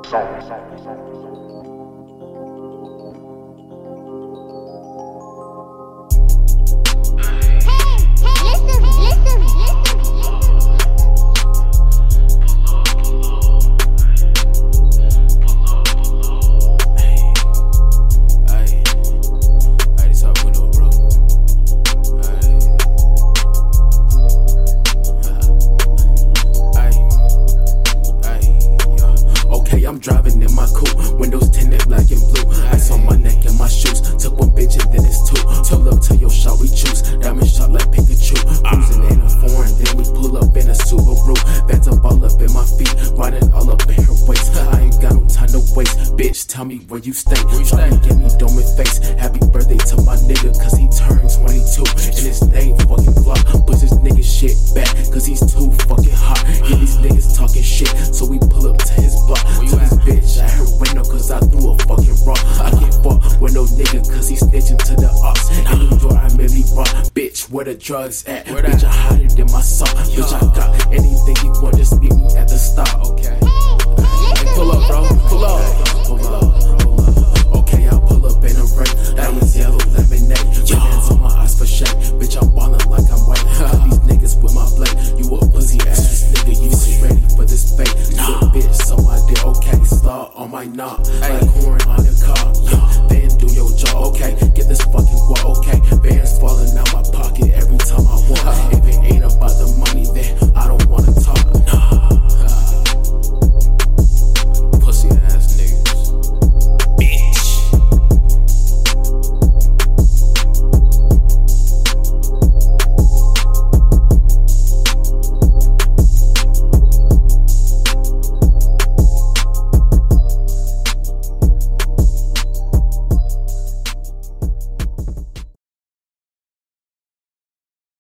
I'm driving in my coupe, windows tinted black and blue. Ice on my neck and my shoes. Took one bitch and then it's two. Pull up to your shot, we choose. Diamond shot like Pikachu. Cruising in a foreign, then we pull up in a Subaru. Bands up all up in my feet, riding all up in her waist. I ain't got no time to waste. Bitch, tell me where you stay. Try to give me dome and face. Happy birthday to my nigga, cause he turned 22. And his name fucking Glock. Push this nigga shit back, cause he's too fucking hot. Yeah, these niggas talking shit, so we pull up to his block. Bitch, I heard window cause I threw a fucking rock. I can't fuck with no nigga cause he snitching to the ops. In New York, I made me rock. Bitch, where the drugs at? Bitch, I hide it in my sock. Bitch, I got anything you want, just meet me at the stop. Okay. Hey, pull up, bro. Pull up. Pull up. Okay, I'll pull up in a ring. Diamonds yellow lemonade. With hands on my eyes for shake. Bitch, I'm ballin' like I'm white. Got these niggas with my blade. You a pussy ass nigga. You ain't ready for this fate. You a bitch, so I did okay. On my knob, like corn